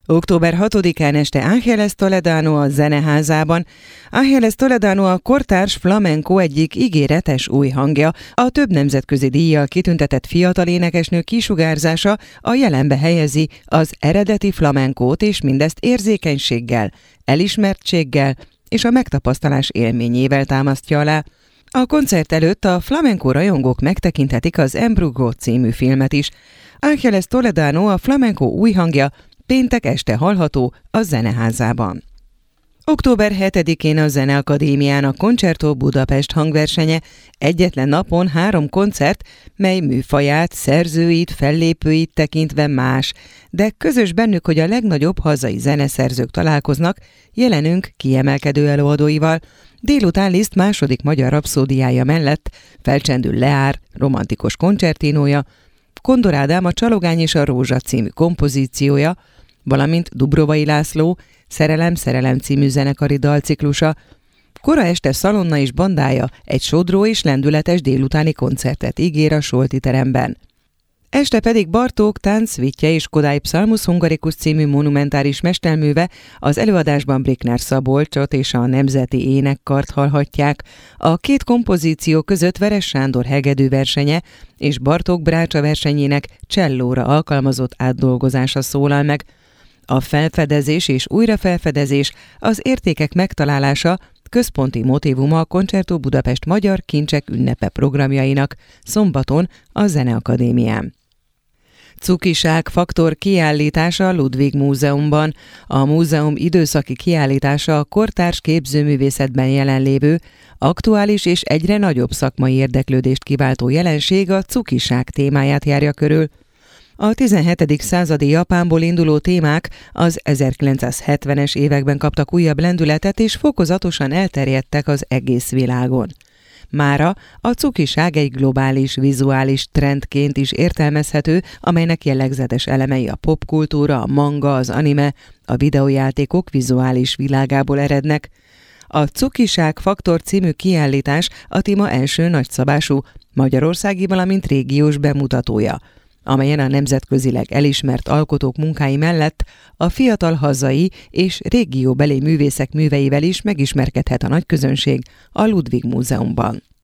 Október 6-án este Ángeles Toledano a Zeneházában. Ángeles Toledano a kortárs flamenco egyik ígéretes új hangja, a több nemzetközi díjjal kitüntetett fiatal énekesnő kisugárzása a jelenbe helyezi az eredeti flamencót, és mindezt érzékenységgel, elismertséggel és a megtapasztalás élményével támasztja alá. A koncert előtt a flamenco rajongók megtekinthetik az Embrujo című filmet is. Ángeles Toledano a flamenco új hangja péntek este hallható a Zeneházában. Október 7-én a Zeneakadémián a Concerto Budapest hangversenye, egyetlen napon 3 koncert, mely műfaját, szerzőit, fellépőit tekintve más, de közös bennük, hogy a legnagyobb hazai zeneszerzők találkoznak jelenünk kiemelkedő előadóival. Délután Liszt második magyar rapszódiája mellett felcsendül Leár romantikus koncertinója, Kondor Ádám a Csalogány és a Rózsa című kompozíciója, valamint Dubrovai László Szerelem című zenekari dalciklusa. Kora este Szalonna és bandája egy sodró és lendületes délutáni koncertet ígér a Solti teremben. Este pedig Bartók táncvitje és Kodály Psalmus Hungaricus című monumentáris mesterműve, az előadásban Brikner Szabolcsot és a Nemzeti Énekkart hallhatják. A 2 kompozíció között Veres Sándor hegedű versenye és Bartók Brácsa versenyének csellóra alkalmazott átdolgozása szólal meg. A felfedezés és újrafelfedezés, az értékek megtalálása központi motívuma a Concerto Budapest Magyar Kincsek ünnepe programjainak szombaton a Zeneakadémián. Cukiság faktor kiállítása a Ludwig Múzeumban. A múzeum időszaki kiállítása a kortárs képzőművészetben jelenlévő, aktuális és egyre nagyobb szakmai érdeklődést kiváltó jelenség a cukiság témáját járja körül. A 17. századi Japánból induló témák az 1970-es években kaptak újabb lendületet, és fokozatosan elterjedtek az egész világon. Mára a cukiság egy globális vizuális trendként is értelmezhető, amelynek jellegzetes elemei a popkultúra, a manga, az anime, a videójátékok vizuális világából erednek. A Cukiság Faktor című kiállítás a téma első nagyszabású magyarországi, valamint régiós bemutatója, amelyen a nemzetközileg elismert alkotók munkái mellett a fiatal hazai és régióbeli művészek műveivel is megismerkedhet a nagyközönség a Ludwig Múzeumban.